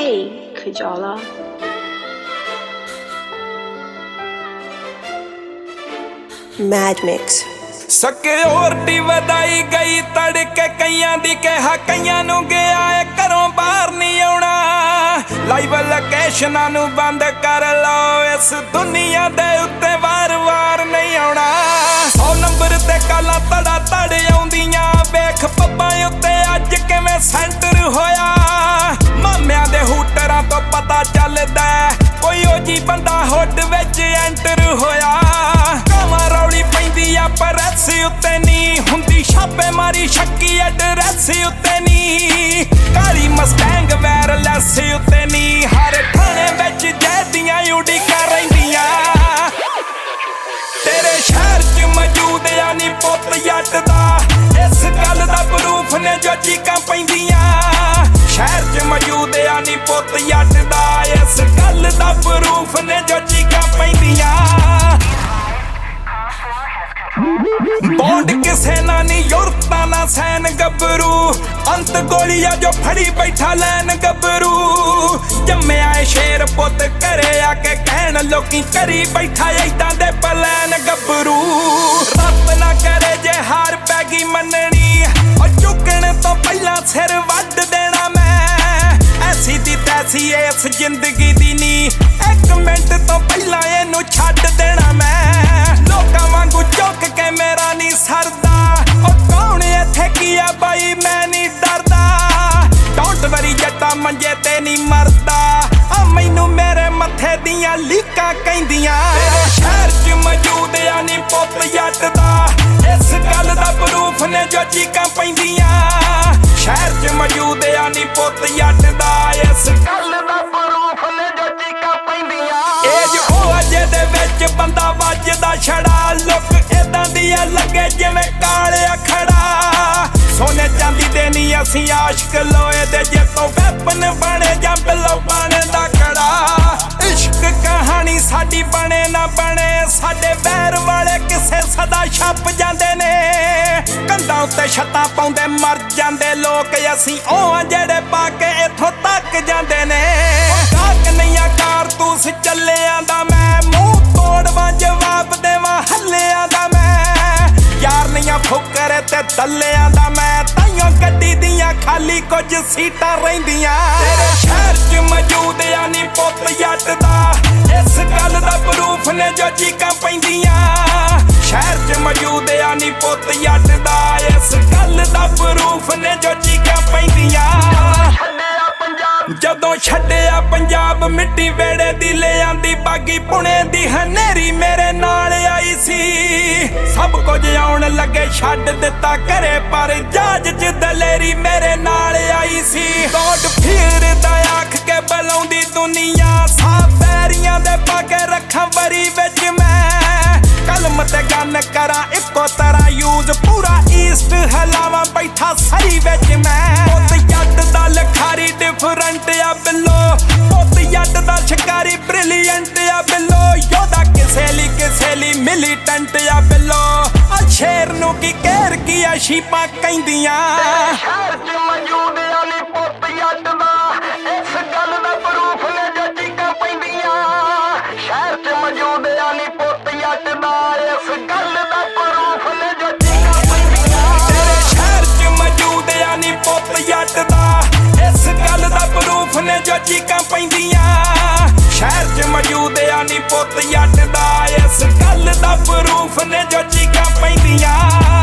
Hey, Kajala. Mad Mix. Security ਵਧਾਈ ਗਈ ਤੜਕੇ ਕਈਆਂ ਦੀ ਕਿਹਾ ਕਈਆਂ ਨੂੰ ਗਿਆ ਏ ਘਰੋਂ ਬਾਹਰ ਨਹੀਂ ਆਉਣਾ ਲਾਈਵ ਲੋਕੇਸ਼ਨਾਂ ਨੂੰ ਬੰਦ ਕਰ ਲਓ ਇਸ ਦੁਨੀਆ ਦੇ ਉੱਤੇ ਵਾਰ-ਵਾਰ ਨਹੀਂ ਆਉਣਾ 100 ਨੰਬਰ ਤੇ ਕਾਲਾਂ ਤੜਾ ਤੜ ਆਉਂਦੀਆਂ ਵੇਖ ਪੱਬਾਂ ਉੱਤੇ ਅੱਜ ਕਿਵੇਂ ਸੈਂਟਰ ਹੋਇਆ ਮਾਮਿਆਂ ਦੇ ਹੂਟਰਾਂ ਤੋਂ ਪਤਾ ਚੱਲਦਾ ਕੋਈ ਉਹ ਜੀ ਬੰਦਾ ਹੁੱਡ ਵਿੱਚ ਐਂਟਰ ਹੋਇਆ ਕਾਵਾਂ ਰੌਲੀ ਪੈਂਦੀ ਆ ਪ੍ਰੈਸ ਉੱਤੇ ਨਹੀਂ ਹੁੰਦੀ ਛਾਪੇਮਾਰੀ ਸ਼ੱਕੀ ਐਡਰੈਸ ਉੱਤੇ ਨਹੀਂ ਕਾਲੀ ਮਸਟੈਂਗ ਵਾਇਰਲੈਸ ਉੱਤੇ ਨਹੀਂ ਹਰ ਥਾਣੇ ਵਿੱਚ ਜੈਦੀਆਂ ਉਡੀਕਾਂ ਰਹਿੰਦੀਆਂ ਤੇਰੇ ਸ਼ਹਿਰ 'ਚ ਮੌਜੂਦ ਆ ਨੀ ਪੁੱਤ ਜੱਟ ਦਾ ਇਸ ਗੱਲ ਦਾ ਪ੍ਰੂਫ ਨੇ ਜੋ ਚੀਕਾਂ ਪੈਂਦੀਆਂ ਸ਼ਹਿਰ 'ਚ ਮੌਜੂਦ ਆ ਨੀ ਪੁੱਤ ਜੱਟ ਦਾ ਇਸ ਗੱਲ ਦਾ ਪ੍ਰੂਫ ਨੇ ਜੋ ਚੀਕਾਂ ਪੈਂਦੀਆਂ ਬੌਂਡ ਕਿਸੇ ਨਾ ਨੀ ਯੁਰਤਾਂ ਨਾ ਸੈਨ ਗੱਭਰੂ ਅੰਤ ਗੋਲੀਆ ਜੋ ਫੜੀ ਬੈਠਾ ਲੈਨ ਗੱਭਰੂ ਜੰਮਿਆ ਏ ਸ਼ੇਰ ਪੁੱਤ ਘਰੇ ਆ ਕੇ ਕਹਿਣ ਲੋਕੀ ਕਰੀ ਬੈਠਾ ਏਦਾਂ ਦੇ ਪਲੈਨ ਗੱਭਰੂ ਰੱਬ ਨਾ ਕਰੇ ਜੇ ਹਾਰ ਪੈ ਗਈ ਮੰਨਣੀ ਉਹ ਝੁਕਣ ਤੋਂ ਪਹਿਲਾਂ ਸਿਰ ਵੱਢ ਦੇਣਾ ਮੈਂ ਐਸੀ ਦੀ ਤੈਸੀ ਇਸ ਜ਼ਿੰਦਗੀ ਦੀ ਨੀ ਇੱਕ ਮਿੰਟ ਤੋਂ ਪਹਿਲਾਂ ਇਹਨੂੰ ਛੱਡ ਦੇਣਾ ਮੈਂ ਲੋਕਾਂ ਵਾਂਗੂ ਝੁਕ ਕੇ ਮੇਰਾ ਨੀ ਸਰਦਾ ਉਹ ਕੌਣ ਇੱਥੇ ਕੀ ਆ ਬਾਈ ਮੈਂ ਨੀ ਡਰਦਾ ਡੋਂਟ ਵਰੀ ਜੱਟਾ ਮੰਜੇ ਤੇ ਨੀ ਮਰਦਾ ਆ ਮੈਨੂੰ ਮੇਰੇ ਮੱਥੇ ਦੀਆਂ ਲੀਕਾਂ ਕਹਿੰਦੀਆਂ ਤੇਰੇ ਸ਼ਹਿਰ 'ਚ ਮੌਜੂਦ ਆ ਨੀ ਪੁੱਤ ਜੱਟ ਦਾ ਇਸ ਗੱਲ ਦਾ ਪ੍ਰੂਫ ਨੇ ਜੋ ਚੀਕਾਂ ਪੈਂਦੀਆਂ ਸ਼ਹਿਰ 'ਚ ਮੌਜੂਦ ਆ ਨੀ ਪੁੱਤ ਜੱਟ ਦਾ ਇਸ ਗੱਲ ਦਾ ਪ੍ਰੂਫ ਨੇ ਜੋ ਚੀਕਾਂ ਪੈਂਦੀਆਂ ਏਜ ਉਹ ਅਜੇ ਦੇ ਵਿੱਚ ਬੰਦਾ ਵੱਜਦਾ ਛੜਾ ਲੁੱਕ ਏਦਾਂ ਦੀ ਆ ਲੱਗੇ ਜਿਵੇਂ ਕਾਲਿਆ ਖੜਾ ਸੋਨੇ ਚਾਂਦੀ ਦੇ ਨੀ ਅਸੀਂ ਆਸ਼ਕ ਲੋਏ ਦੇ ਜੇ ਤੋਂ ਵੈਪਨ ਬਣੇ ਜਾਂ ਬਿੱਲੋ ਬਣੇ ਦਾ ਕੜਾ ਇਸ਼ਕ ਕਹਾਣੀ ਸਾਡੀ ਬਣੇ ਨਾ ਬਣੇ ਸਾਡੇ ਵੈਰ ਵਾਲੇ ਕਿਸੇ ਸਦਾ ਛੱਪ ਜਾਂਦੇ ਨੇ ਕੰਧਾਂ ਉੱਤੇ ਛੱਤਾਂ ਪਾਉਂਦੇ ਮਰ ਜਾਂਦੇ ਲੋਕ ਅਸੀਂ ਉਹ ਆ ਜਿਹੜੇ ਪਾ ਕੇ ਇੱਥੋਂ ਤੱਕ ਜਾਂਦੇ ਨੇ ਕਾਕ ਨਈਆਂ ਕਾਰਤੂਸ ਚੱਲਿਆਂ ਦਾ ਮੈਂ ਮੂੰਹ ਤੋੜਵਾਂ ਜਵਾਬ ਦੇਵਾਂ ਹੱਲਿਆਂ ਦਾ ਮੈਂ ਯਾਰ ਨਈਆਂ ਫੁਕਰ ਤੇ ਦੱਲਿਆਂ ਦਾ ਮੈਂ ਤਾਈਓ ਗੱਡੀ ਦੀਆਂ ਖਾਲੀ ਕੁਝ ਸੀਟਾਂ ਰਹਿੰਦੀਆਂ ਤੇਰੇ ਸ਼ਹਿਰ 'ਚ ਮੌਜੂਦ ਆ ਨੀ ਪੁੱਤ ਜੱਟ ਦਾ ਇਸ ਗੱਲ ਦਾ ਪ੍ਰੂਫ ਨੇ ਜੋ ਚੀਕਾਂ ਪੈਂਦੀਆਂ ਸ਼ਹਿਰ 'ਚ ਮੌਜੂਦ ਆ ਨੀ ਪੁੱਤ ਜੱਟ ਦਾ ਇਸ ਗੱਲ ਦਾ ਪ੍ਰੂਫ ਨੇ ਜੋ ਚੀਕਾਂ ਪੈਂਦੀਆਂ ਜਦੋਂ ਛੱਡਿਆ ਪੰਜਾਬ ਮਿੱਟੀ ਵੇੜੇ ਦੀ ਲੈ ਆਂਦੀ ਬਾਗੀ ਪੁਣੇ ਦੀ ਹਨੇਰੀ ਮੇਰੇ ਨਾਲ ਆਈ ਸੀ ਸਭ ਕੁਝ ਆਉਣ ਲੱਗੇ ਛੱਡ ਦਿੱਤਾ ਘਰੇ ਪਰ ਜਾਜ 'ਚ ਦਲੇਰੀ ਮੇਰੇ ਨਾਲ ਆਈ ਸੀ ਗੋਡ ਫਿਰਦਾ ਆਖ ਕੇ ਬੁਲਾਉਂਦੀ ਦੁਨੀਆ ਸਾਫ ਪੈਰੀਆਂ ਦੇ ਪਾ ਕੇ ਰੱਖਾਂ ਵਰੀ ਵਿੱਚ ਮੈਂ ਕਲਮ ਤੇ ਗੰਨ ਕਰਾਂ ਇੱਕੋ ਤਰ੍ਹਾਂ ਯੂਜ਼ ਪੂਰਾ ਈਸਟ ਹਲਾਵਾਂ ਬੈਠਾ ਸਹੀ ਵਿੱਚ ਮੈਂ ਪੁੱਤ ਜੱਟ ਦਾ ਲਖਾਰੀ ਡਿਫਰੈਂਟ ਆ ਬਿੱਲੋ ਪੁੱਤ ਜੱਟ ਦਾ ਸ਼ਿਕਾਰੀ ਬ੍ਰਿਲੀਅੰਟ ਆ ਬਿੱਲੋ ਯੋਧਾ ਕਿਸੇ ਲਈ ਮਿਲੀਟੈਂਟ ਆ ਬਿੱਲੋ ਆ ਸ਼ੇਰ ਨੂੰ ਕੀ ਕਹਿਰ ਕੀ ਆ ਸ਼ੀਪਾਂ ਕਹਿੰਦੀਆਂ ਸ਼ਹਿਰ 'ਚ ਮੌਜੂਦ ਆ ਨੀ ਪੁੱਤ ਜੱਟ ਦਾ ਇਸ ਗੱਲ ਦਾ ਪ੍ਰੂਫ ਨੇ ਜੋ ਚੀਕਾਂ ਪੈਂਦੀਆਂ ਸ਼ਹਿਰ 'ਚ ਮੌਜੂਦ ਆ ਨੀ ਪੁੱਤ ਜੱਟ ਦਾ ਇਸ ਗੱਲ ਦਾ ਪ੍ਰੂਫ ਨੇ ਜੋ ਚੀਕਾਂ ਪੈਂਦੀਆਂ ਤੇਰੇ ਸ਼ਹਿਰ 'ਚ ਮੌਜੂਦ ਆ ਨੀ ਪੁੱਤ ਜੱਟ ਦਾ ਇਸ ਗੱਲ ਦਾ ਪ੍ਰੂਫ ਨੇ ਜੋ ਚੀਕਾਂ ਪੈਂਦੀਆਂ ਸ਼ਹਿਰ 'ਚ ਮੌਜੂਦ ਆ ਨੀ ਪੁੱਤ ਜੱਟ ਦਾ ਇਸ ਗੱਲ ਦਾ ਪ੍ਰੂਫ ਨੇ ਜੋ ਚੀਕਾਂ ਪੈਂਦੀਆਂ